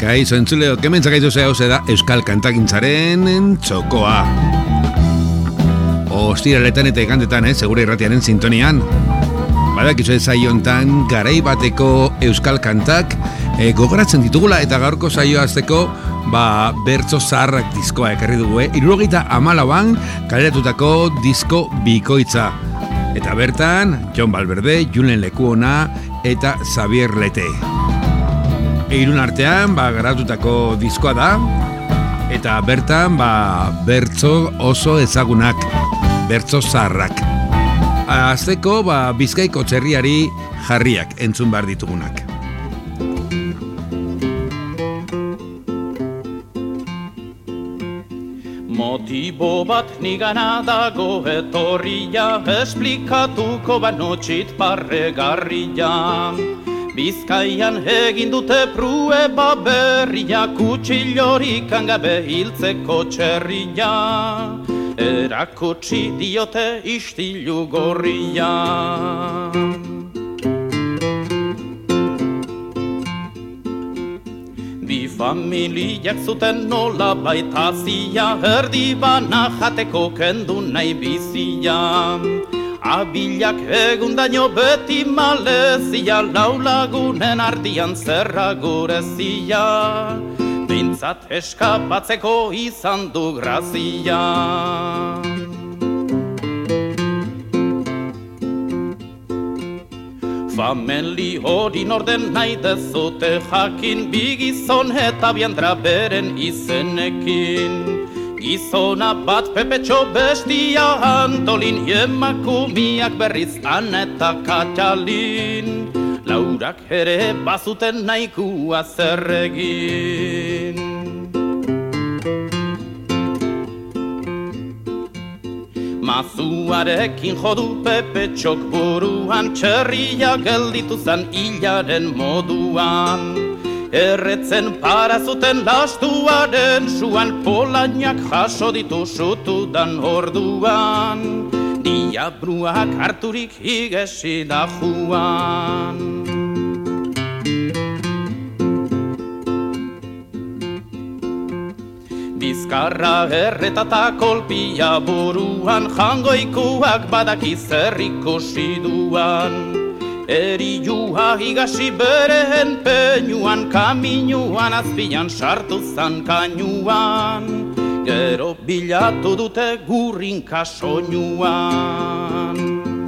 Kaixo entzuleok, hemen zagaitu zehauze da Euskal Kantagintzaren txokoa. Ostiraletan eta igandetan, segure irratiaren sintonian. Badakizu ez saio hontan garai bateko euskal kantak gogoratzen ditugula eta gaurko saioa hasteko bertso zaharrak diskoa ekarri dugu. 74an kaleratutako disko bikoitza. Eta bertan, Jon Valverde, Julen Lekuona eta Xavier Lete. Irun artean, garatutako diskoa da, eta bertan, bertso oso ezagunak, bertso zaharrak. Azteko, Bizkaiko txerriari jarriak entzun behar ditugunak. Motibo bat nigana dago etorria, esplikatuko banotxit parregarria. Bizkaian egin dute prue berria, kutxilorik angabe hiltzeko txerria. Erakutsi diote istilu gorria. Bi familiak zuten nola baitazia, erdi bana jateko kendu nahi bizia. Abilak egundaino beti malezia, lau lagunen ardian zerra gurezia. Bintzat eskapatzeko izan du grazia. Fameli hori norden nahi dezute jakin, bi gizon eta biandra beren izenekin. Gizona bat Pepetxo, bestia Antolin, emakumiak berriz Ana eta Katalin. Laurak ere bazuten nahikua zer egin. Mazuarekin jodu Pepetxok buruan, txerria gelditu zen hilaren moduan. Erretzen para zuten lastuaren suan, polainak jaso ditu sutudan orduan. Diabruak harturik igesi da juan. Bizkarra erretata kolpia buruan, jangoikuak badaki zer ikusi duan. Eriua higasi beren peinuan, kaminuan azpian sartu zan kainuan. Gero bilatu dute gurrinka soinuan.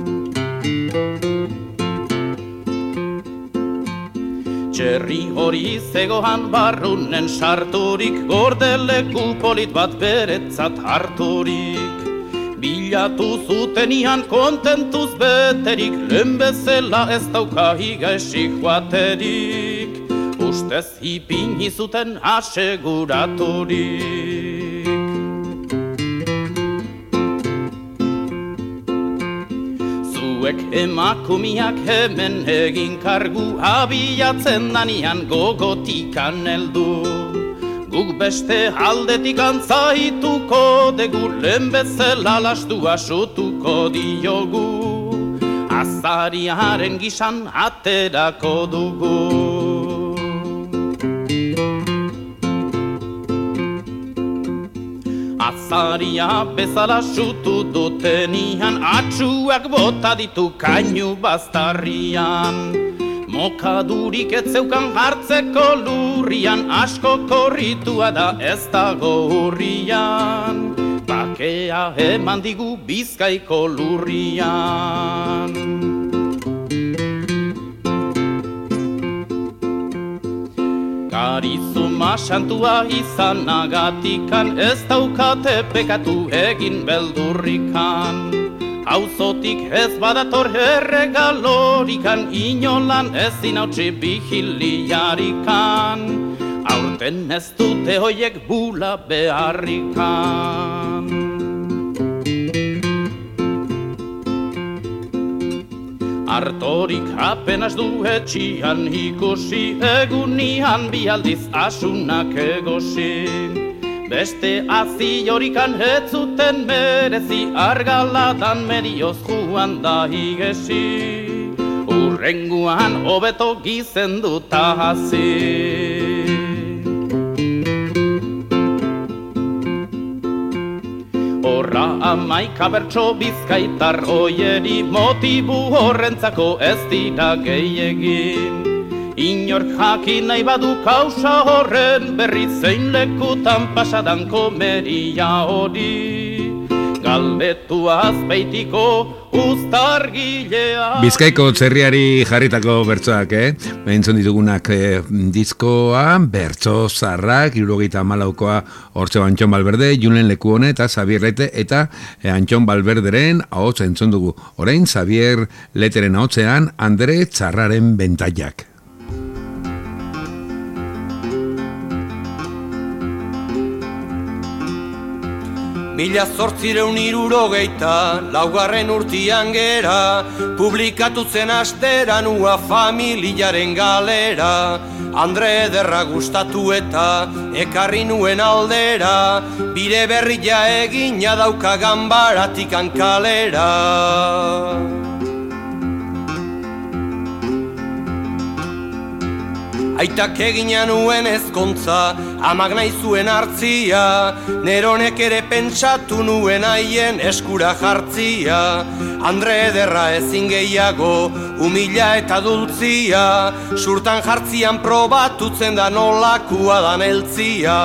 Txerri hori zegoan barrunen sarturik, gordeleku polit bat beretzat harturik. Bilatu zutenian kontentuz beterik, lehen bezala ez dauka higaesik joaterik. Ustez ipini zuten aseguraturik. Zuek emakumiak hemen egin kargu, abiatzen danian gogotikan heldu. Guk beste aldetik antzaituko dugu, lehen bezala lastua sutuko diogu. Azariaren gisan aterako dugu. Azaria bezala sutu dutenian, atxuak bota ditu kainu baztarrian. Mokadurik ez zeukan hartzeko lurrian, asko korritua da ez dago urrian. Bakea eman digu Bizkaiko lurrian. Karizuma santua izanagatikan, ez daukate pekatu egin beldurrikan. Auzotik ez badator erregalorikan, inolan ezin hautsi bihiliarikan. Aurten ez dute hoiek bula beharrikan. Artorik apenas du etxian ikusi, egunian bialdiz asunak egosi. Beste aziorikan ez zuten merezi, argaladan medioz juan da higesi. Urrenguan hobeto gizenduta hasi. 11 bertso bizkaitar oieri motibu horrentzako ez dira gehiegin. Inork jakin nahi badu kausa horren berri zein lekutan pasadan komeria hori. Galdetu Azpeitiko uztargilea. Bizkaiko txerriari jarritako bertsoak, Entzun ditugunak diskoa, bertso zarrak, 74koa hortxe Antxon Balberde, Julen Lekuone eta Xabier Lete eta Antxon Balberderen ahots entzun dugu. Orain Xabier Leteren ahotsean Andre Txarraren bentaiak. Mila zortzireun hirurogeita, laugarren urtian gera, publikatu zen asteran ua familiaren galera. Andre ederra gustatu eta ekarri nuen aldera, bire berria egina dauka ganbaratikan kalera. Aitak egina nuen ezkontza, amak nahi zuen hartzia, neronek ere pentsatu nuen haien eskura jartzia. Andre ederra ezin gehiago, humila eta dultzia, surtan jartzian probatutzen da nolakua dan eltzia.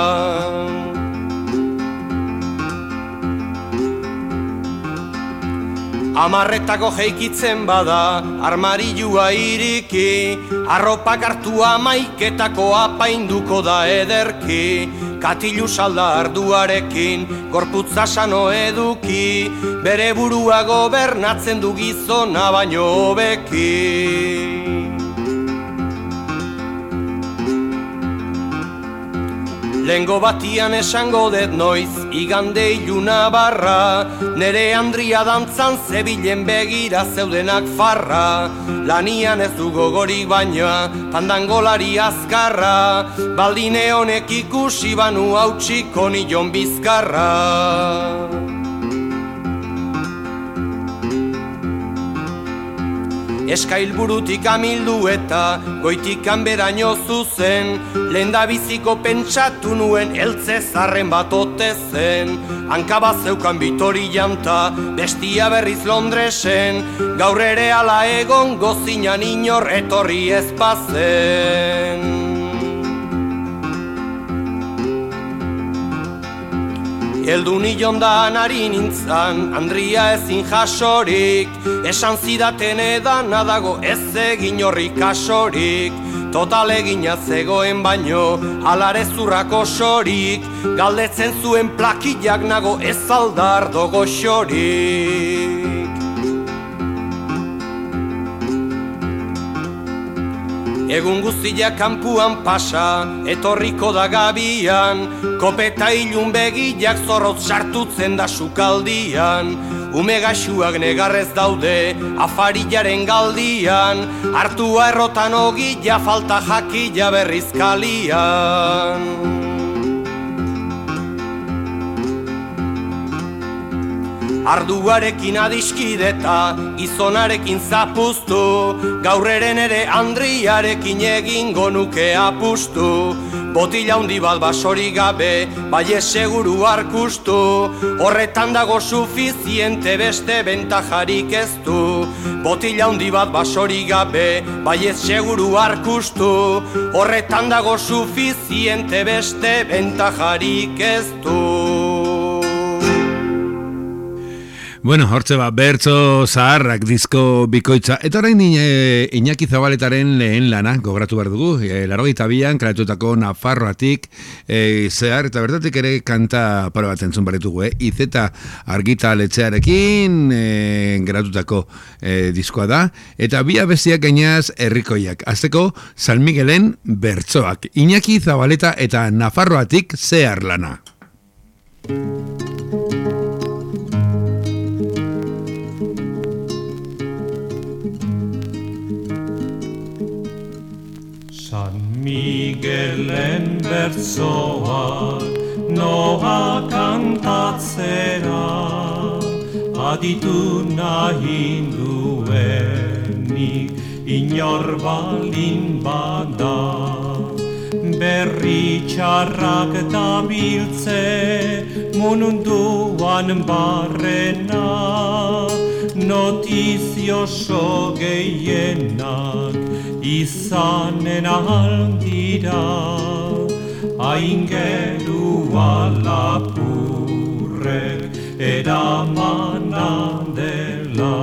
Amarretako jeikitzen bada, armarilua iriki, arropak hartu amaiketako apainduko da ederki, katilu salda arduarekin, gorputza sano eduki, bere burua gobernatzen du gizona baino hobeki. Lengo batian esango det noiz, igande iluna barra, nere Andria dantzan zebilen begira zeudenak farra. Lanian ez du gogorik baina, pandangolari azkarra, baldine honek ikusi banu hautsiko nion bizkarra. Eskailburutik amildu eta goitik kanberaino zuzen, lehendabiziko pentsatu nuen eltze zarren bat ote zen. Hankabaz zeukan Bitori janta, bestia berriz Londresen, gaur ere ala egon gozinan inor etorri ez bazen. Eldu nion da nari nintzan, Andria ezin jasorik, esan zidaten edan adago ez egin horri kasorik. Total egina zegoen baino, alare zurrako sorik, galdetzen zuen plakillak nago ez aldardo goxorik. Egun guztia kanpuan pasa, etorriko da gabian, kopeta ilun begiak zorrotz sartutzen da sukaldian. Ume gaxuak negarrez daude, afarilaren galdian, hartua errotan ogila falta jakila berriz kalian. Arduarekin adiskideta, gizonarekin zapuztu, gaurreren ere Andriarekin egingo nuke apustu. Botila handi bat basori gabe, bai seguru arkustu, horretan dago sufiziente beste bentajarik ez du. Botila handi bat basori gabe, bai seguru arkustu, horretan dago sufiziente beste bentajarik ez du. Bueno, hortze bertso zaharrak disko bikoitza. Eta orain Iñaki Zabaletaren lehen lana, gogratu behar dugu. 82an, karatutako Nafarroatik zehar, eta bertatik ere kanta paro bat entzun baritugu, Izeta argitaletxearekin geratutako diskoa da. Eta bi abestiak gainaz herrikoiak. Azteko San Miguelen bertsoak. Iñaki Zabaleta eta Nafarroatik zehar lana. Miguelen bertsoak noa kantatzera, aditu nahi duenik inor balin bada. berri txarrak dabiltze munduan barrena, notizioso gehienak izanen aldira, aingerua lapurrek eramana dela.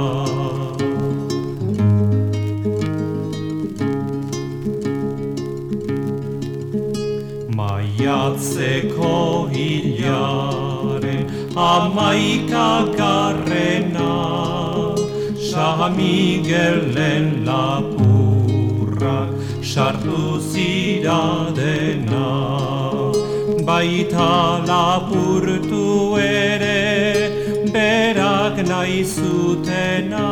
Maiatzeko hilaren 11. San Miguelen lapurrak sartu ziradena, baita lapurtu ere berak nahi zutena,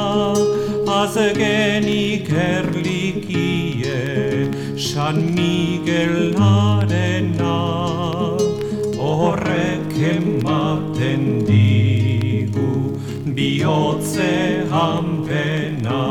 azgenik erlikie San Miguelarena, horrek ematen digu bihotze hanpena.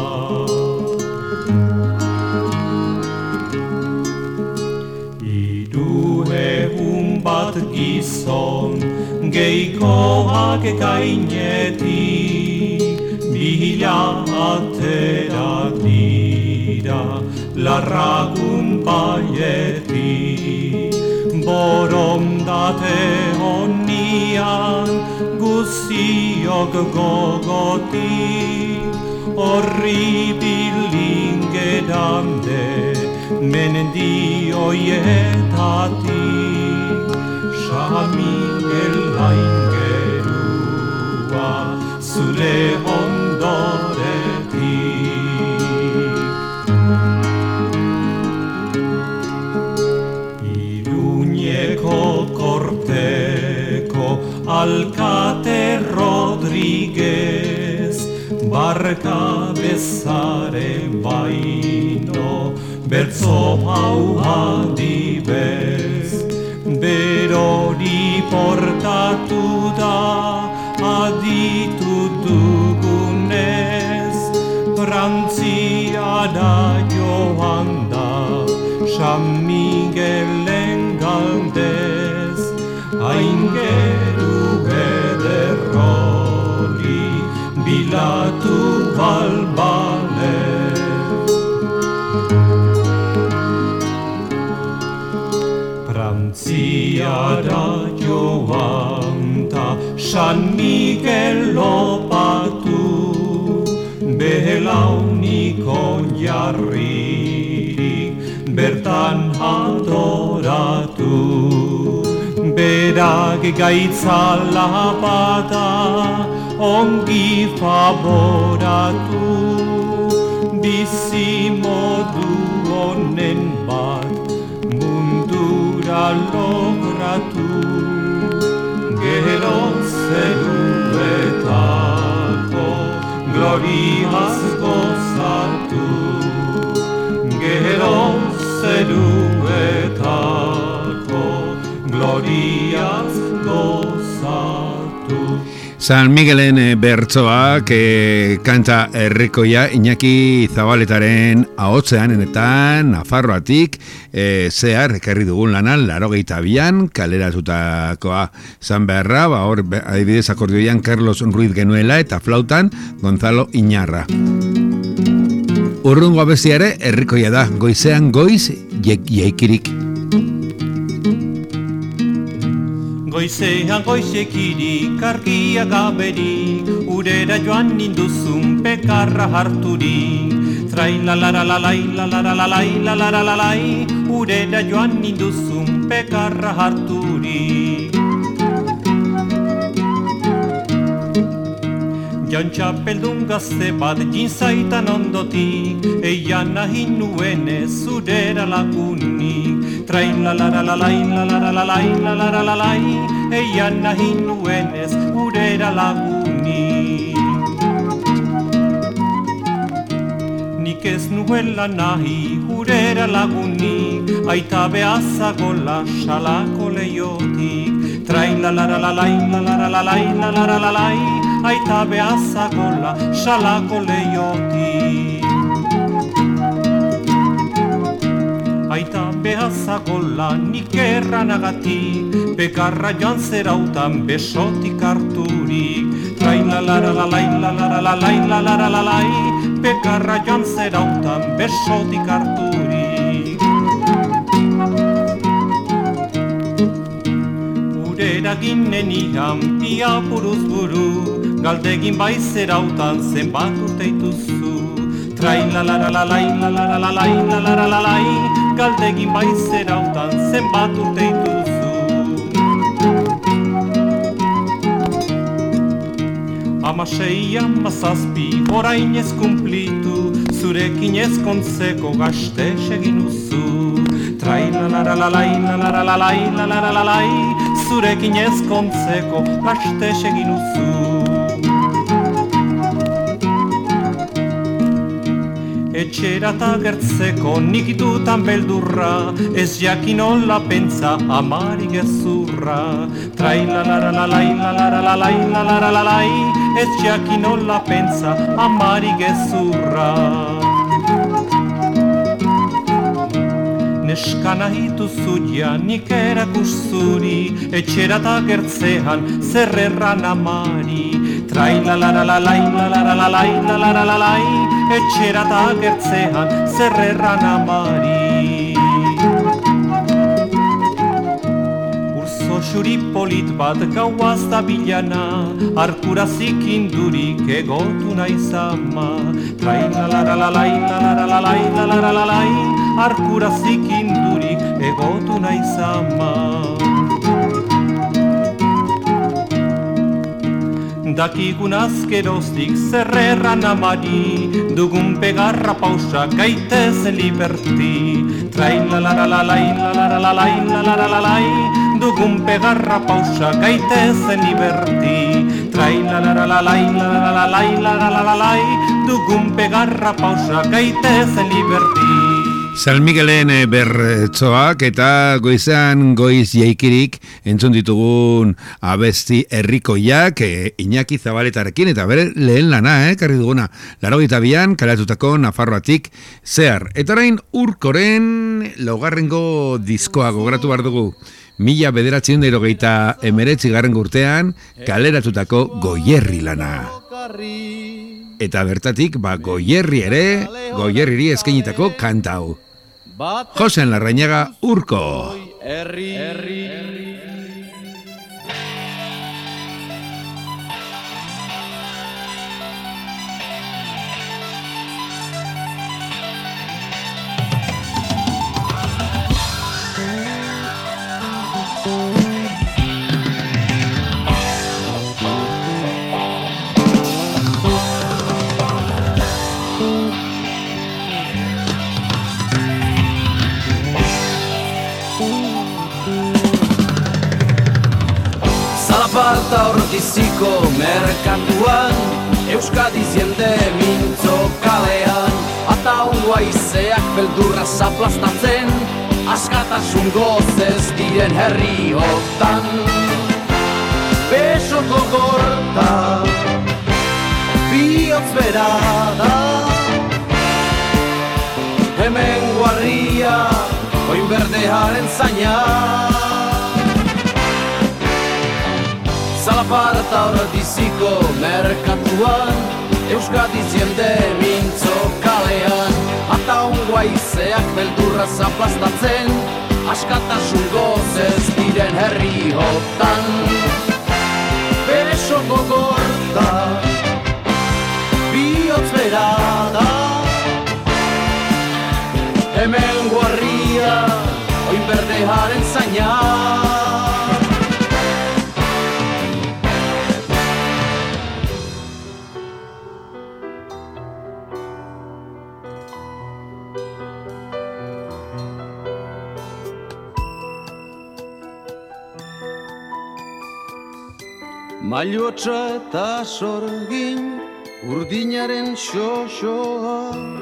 Bat gizon geikoak gainetik, bila aterak dira larragun baietik. Borondate honian guziok gogotik, horri bilingedande mendioietatik. San Miguel aingerua zure ondoretik. Iruñeko korteko alkate Rodriguez, barka bezare baino bertzo hau adibez. Berori portatu da aditu dugunez, Frantziara joan da San Miguelen galdez, aingeru ederrori bilatu balbalez. Frantziara joan ta San Miguel lopatu, belauniko jarririk bertan adoratu. Berak gaitzala bada ongi favoratu, bizimodu honen bat logratu, gero zeruetako gloriaz gozatu, gero zeruetako gloriaz gozatu. San Miguelen bertsoak kanta herrikoia Iñaki Zabaletaren ahotsean eta Nafarroatik zehar ekarri dugun lanan 82an kaleratutakoa zan beharra, hor adibidez akordioian Carlos Ruiz genuela eta flautan Gonzalo Iñarra. Urrungo abestiare herrikoia da, goizean goiz jaikirik. Goizean goizekirik, argia gaberik, urera joan ninduzun pekarra harturik. Trailalaralai, lalaralai, lalaralai, urera joan ninduzun pekarra harturik. Jan txapeldun gazte bat jintzaitan ondotik, eian nahi nuenez zurera lagunik. Trailalaralai, lalaralai, lalaralai, eian nahi nuenez urera lagunik. Nik ez nuela nahi urera lagunik, aita behazagola salako leiotik. Trailalaralai, lalaralai, lalaralai, aita behazagola salako leiotik. Aita nola nik erranagatik, bekarra joan zerautan besotik harturik. Trailalalalalalalalalalai, bekarra joan zerautan besotik harturik. Urera ginen iran pia buruz buru, galdegin bai zerautan zenbat urte ituzu. Trailalalalalalalalalalai, galdegin bai zerautan zenbat urte ituzu. Amasei, amazazpi, orain ez kumplitu, zurekin ezkontzeko gazte segin uzu. Trailalalalalalalalalalai, zurekin ezkontzeko gazte segin uzu. Etxerata gertzeko nik dutan beldurra, ez jakin hola pentsa amari gezurra. Trailalalalalalalalalalai, ez jakin hola pentsa amari gezurra. Neskana hituzu nik erakus zuri, etxerata gertzean zer erran amari. Trailalalalalalalalalalai, etxerata gertzean zer erran amari. Urzo xuri polit bat gauaz da bilana, arkurazik indurik egotu naiz ama. Trailalalalalalalalalalai, arkurazik indurik egotu naiz ama. Dakigun azkeroztik zerrerran amari, dugun pegarra pausa gaitezen liberti. Trailalalalalalalalalalai, dugun pegarra pausa gaitezen liberti. Trailalalalalalalalalalai, dugun pegarra pausa gaitezen liberti. San Miguelen bertsoak eta goizan goiz jaikirik entzun ditugun abesti herrikoiak Iñaki Zabaletarekin eta bere lehen lana, karri duguna 82an kalatutako Nafarroatik zehar. Eta orain Urkoren laugarrengo diskoa gogoratu behar dugu. 1979 urtean kaleratutako Goierri lana. Eta bertatik Goierriri eskainitako kanta hau. Josen Larrañaga, Urko. Zalaparta Ordiziko merkatuan, Euskadi ziende mintzo kalean, ataungo aizeak beldurra zaplastatzen, askatasun gozez diren herriotan. Besoko gorta, bihotz berada, hemen guarria, oin berdearen zaina. Zalaparta Ordiziko merkatuan, Euskadi ziende mintzo kalean, ataungo aizeak beldurra zaplastatzen, askatasun gozez diren herriotan. Besoko gorta, bihotz berada, hemen guarria, oin berdearen zaina. Mailotxa eta sorgin urdinaren xoxoa,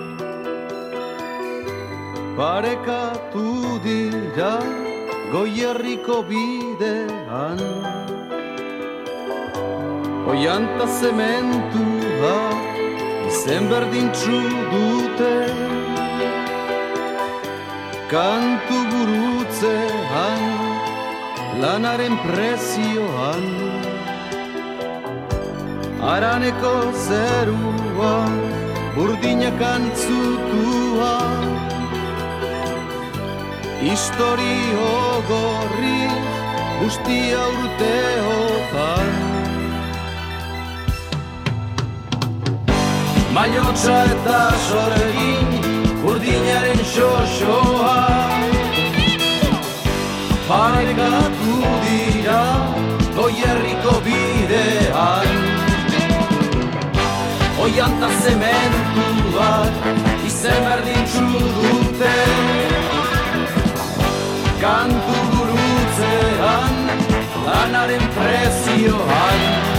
parekatu dira Goierriko bidean. Oianta zementua izen berdintzu dute, kantu gurutzean, lanaren prezioan, haraneko zerua, burdinak antzutua, historio gorri, guztia urteotan. Maiotsa eta sorgin, urdinaren xoxoa, parekatu dira Goierriko bidean. Oianta zementuak izen berdintzu dute, kantu gurutzean, lanaren prezioan.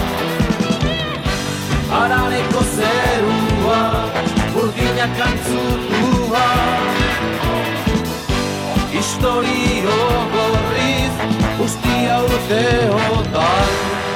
Haraneko zerua, burdinak antzutua, historio gorriz, guztia urteotan.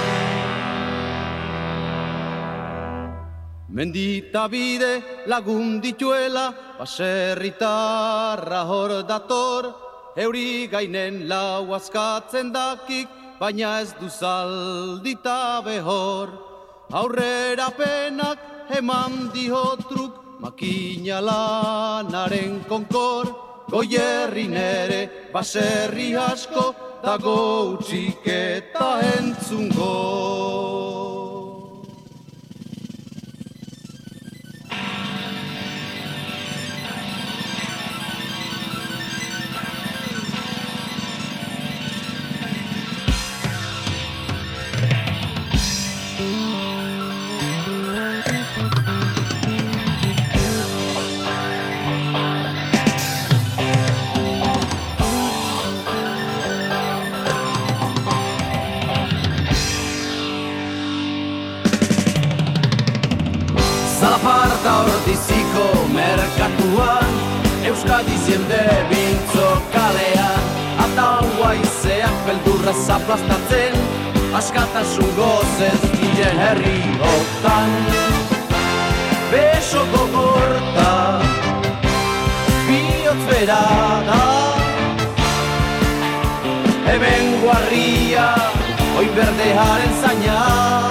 Mendita bide lagun dituela, baserritarra hor dator, euri gainen lau askatzen dakik, baina ez du zaldita behor. Aurrera penak eman diotruk, makina lanaren konkor, Goierrin ere baserri asko, dago utxik eta entzungo. Zalaparta ordiziko merkatuan, Euskadi ziende bintzo kalean, ataua izeak beldurra zaplastatzen, askatasun gozez diren herriotan. Beso gogorta, bihotz bera da, hemen guarria, oin berdearen zaina.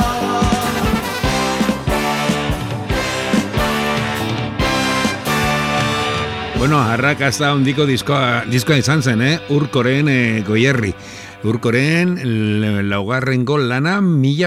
Bueno, arrakasta handiko diskoa izan zen, Urkoren Goierri. Urkoren laugarrengo lana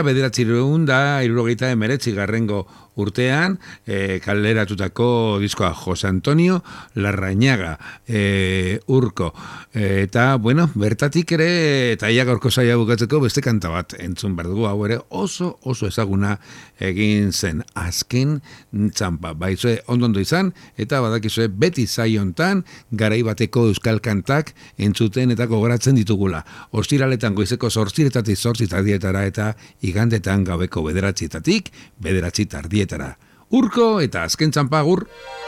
1979 urtean kaleratutako diskoa Jose Antonio Larrañaga Urko. Eta, bueno, bertatik ere, eta ia gaurko saia bukatzeko beste kanta bat entzun behar dugu, hau ere oso ezaguna egin zen azken txampa. Baizue ondo izan, eta badakizue beti saiontan garai bateko euskal kantak entzuten eta gogoratzen ditugula. Ostiraletan goizeko 8:00 8:30 eta igandetan gabeko 9:00 9:30. Urko eta azken txampa agur.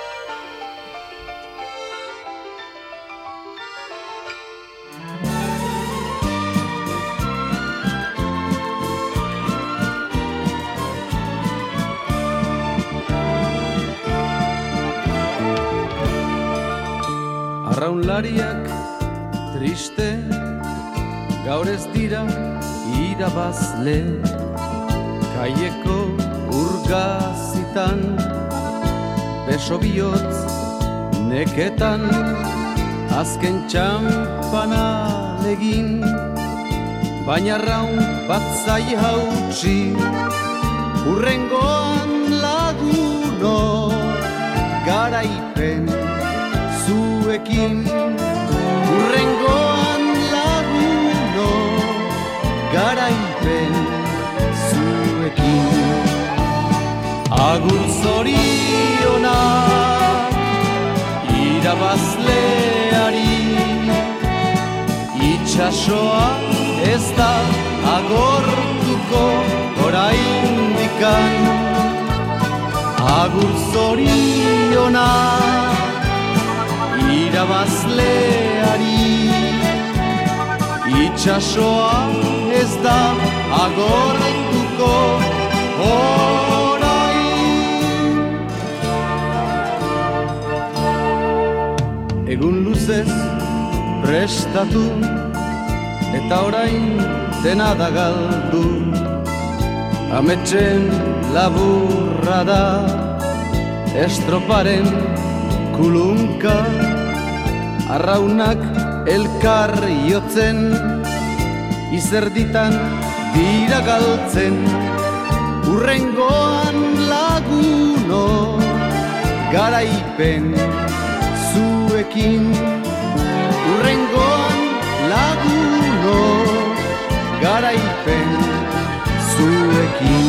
Arraunlariak triste, gaur ez dira irabazle, kaieko urgazitan, beso bihotz neketan, azken txampana legin, baina raun bat zai hautsi, urrengoan laguno, garaipen zuekin, urrengoan laguno, garaipen zuekin. Agur zoriona irabazleari, itxasoa ez da agortuko oraindikan. Agur zoriona irabazleari, itxasoa ez da agortuko orain. egun luzez prestatu, eta orain dena da galdu. Ametsen laburra da, estroparen kulunka, arraunak elkar jotzen, izerditan dira galtzen. Urrengoan laguno, garaipen zuekin. Urrengoan laguno, garaipen zuekin.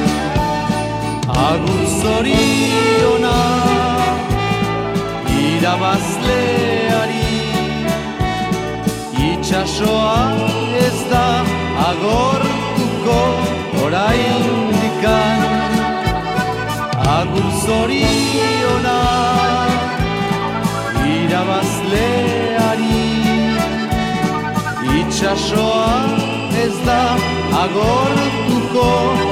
Agur zoriona irabazleari, itxasoa ez da agortuko oraindikan. Agur zoriona irabazleari, itxasoa ez da agortuko